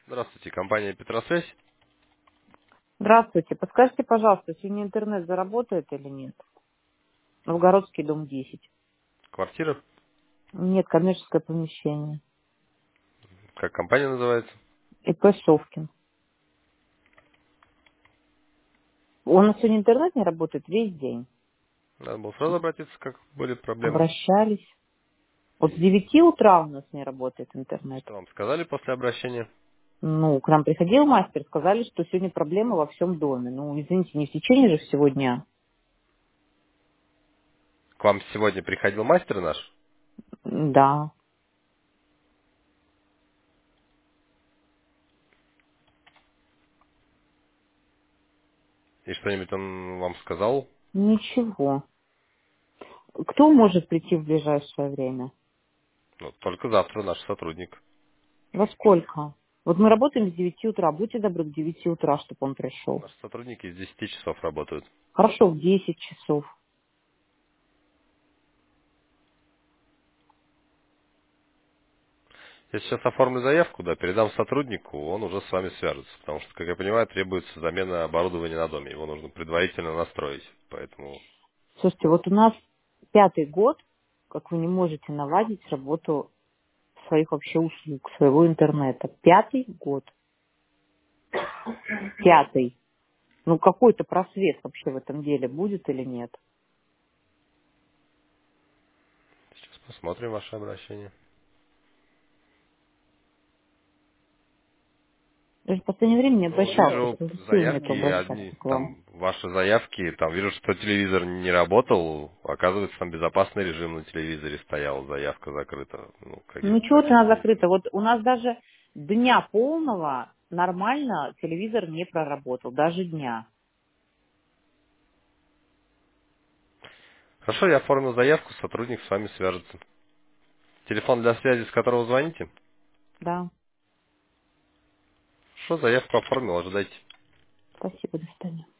Здравствуйте, компания Петросвязь. Здравствуйте. Подскажите, пожалуйста, сегодня интернет заработает или нет? Новгородский, дом 10. Квартира. Нет, коммерческое помещение. Как компания называется? ИП Совкин. У нас сегодня интернет не работает весь день. Надо было сразу обратиться, как были проблемы. Обращались. Вот с И 9 утра у нас не работает интернет. что вам сказали после обращения? Ну, к нам приходил мастер, сказали, что сегодня проблема во всем доме. Ну, извините, не в течение же всего дня. К вам сегодня приходил мастер наш? Да. И что-нибудь он вам сказал? Ничего. Кто может прийти в ближайшее время? Ну, только завтра наш сотрудник. Во сколько? Вот мы работаем с 9 утра. Будьте добры, к 9 утра, чтобы он пришел. Наши сотрудники с 10 часов работают. Хорошо, в 10 часов. Я сейчас оформлю заявку, да, передам сотруднику, он уже с вами свяжется. Потому что, как я понимаю, требуется замена оборудования на доме. Его нужно предварительно настроить. Поэтому Слушайте, вот у нас 5-й год, как вы не можете наладить работу своих вообще услуг, своего интернета. 5-й год. 5-й. Ну, какой-то просвет вообще в этом деле будет или нет? сейчас посмотрим ваше обращение. Я же в последнее время не Ну, обращался, вижу просто сил нету заявки одни, обращаться к вам. там, ваши заявки, там, вижу, что телевизор не работал, оказывается, там безопасный режим на телевизоре стоял, заявка закрыта. Ну, Ну, какие-то чего-то она такие закрыта. действия. Вот у нас даже дня полного нормально телевизор не проработал, даже дня. Хорошо, я оформил заявку, сотрудник с вами свяжется. Телефон для связи, с которого звоните? Да, Хорошо, заявку оформил, ожидайте. спасибо, до свидания.